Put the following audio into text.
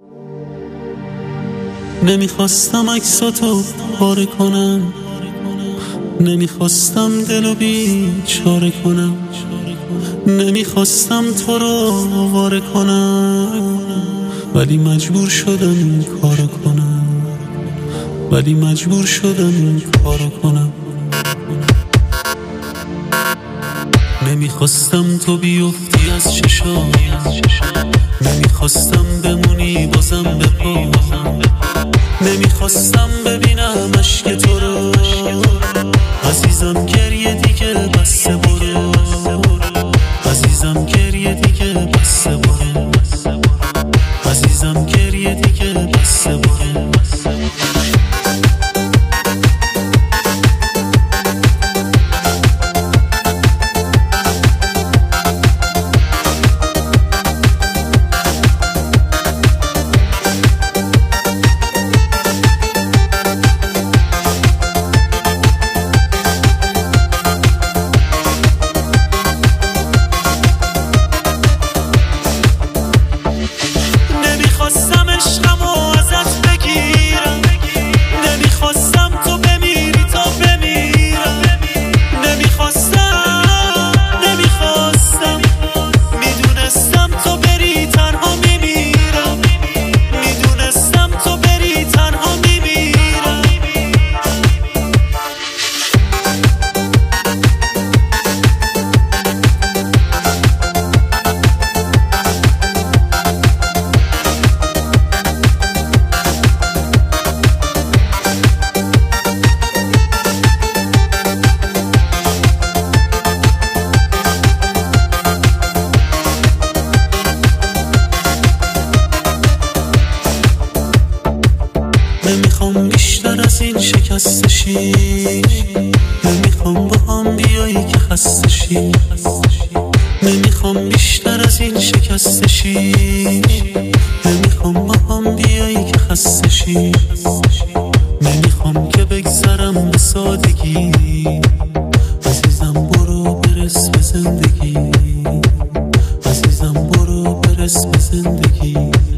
نمیخواستم عکساتو پاره کنم، نمیخواستم دلو بیچاره کنم، نمیخواستم تو رو واره کنم، ولی مجبور شدم این کارو کنم، ولی مجبور شدم این کارو کنم. نمیخواستم تو بیفتی از چشام، نمیخواستم بمونی بازم به پا، نمیخواستم ببینم اشک تو رو. عزیزم گریه دیگه بسه برو، عزیزم گریه دیگه بسه برو، عزیزم گریه دیگه بسه برو. نمیخواستم عشقمو ازت بگیرم، نمیخواستم تو بمیری تا بمیرم، نمیخواستم میدونستم تو بری تنها میمیرم، میدونستم تو بری تنها میمیرم. نمیخوام بیشتر از این شکسته شی، نمیخوام با هم بیایی که خسته شی، نمیخوام بیشتر از این شکسته شی، نمیخوام با هم بیایی که خسته شی، نمیخوام که بگذرم به سادگی. عزیزم برو برس به زندگی، عزیزم برو برس به زندگی.